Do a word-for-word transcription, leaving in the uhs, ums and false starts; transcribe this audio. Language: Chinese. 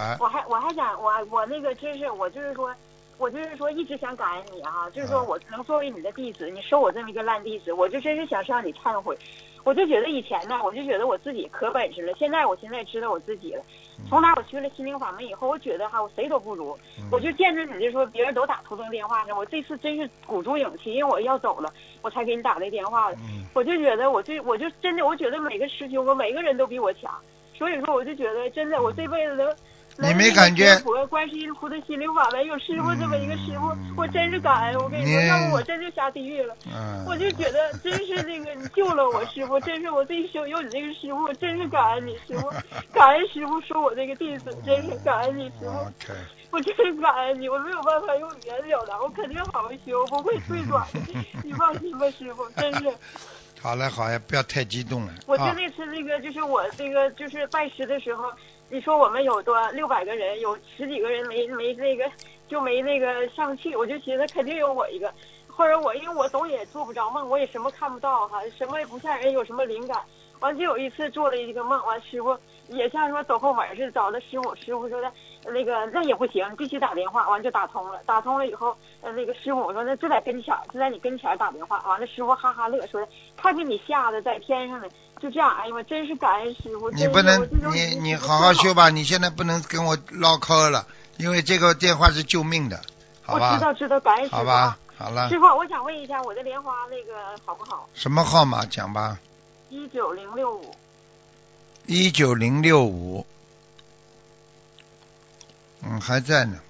啊。 我还我还想我我那个真是我就是说。我就是说，一直想感恩你啊，就是说我能作为你的弟子，你收我这么一个烂弟子，我就真是想向你忏悔。我就觉得以前呢，我就觉得我自己可本事了，现在我现在知道我自己了。从哪我去了心灵法门以后，我觉得哈，我谁都不如。我就见着你就说，别人都打途中电话呢，我这次真是鼓足勇气，因为我要走了，我才给你打这电话的。我就觉得，我就我就真的，我觉得每个师兄，我每个人都比我强，所以说我就觉得，真的，我这辈子都。 你没感觉？ 观世音菩萨心灵法门有师傅这么一个师傅，我真是感恩。我跟你说，要不我真就下地狱了。 嗯、 我就觉得真是这个你救了我师傅，真是我这一生有你这个师傅，真是感恩你师傅，感恩师傅收我这个弟子，真是感恩你师傅。 Okay. 我真是感恩你，我没有办法用语言表达，我肯定好好学，我不会退转的。你放心吧，师傅，真是。 好了好了，不要太激动了。 我就那次那个，就是我那个就是拜师的时候。你说我们有多六百个人，有十几个人没没那个就没那个上去，我就寻思肯定有我一个。或者我因为我总也做不着梦，我也什么看不到哈，什么也不像人有什么灵感。完就有一次做了一个梦，完师傅也像说走后门似的找的师傅，师傅说的那个那也不行，必须打电话，完就打通了。打通了以后，呃那个师傅我说那就在跟前，就在你跟前打电话。完了师傅哈哈乐说的，看给你吓得在天上呢。就这样，哎呀妈，真是感恩师傅！ 你不能，你你好好修吧，你现在不能跟我唠嗑了，因为这个电话是救命的，好吧？ 我知道知道，感恩师傅。 好吧，好了。 师傅，我想问一下，我的莲花那个好不好？ 什么号码讲吧？ 一九零六五。 一九零六五。嗯，还在呢。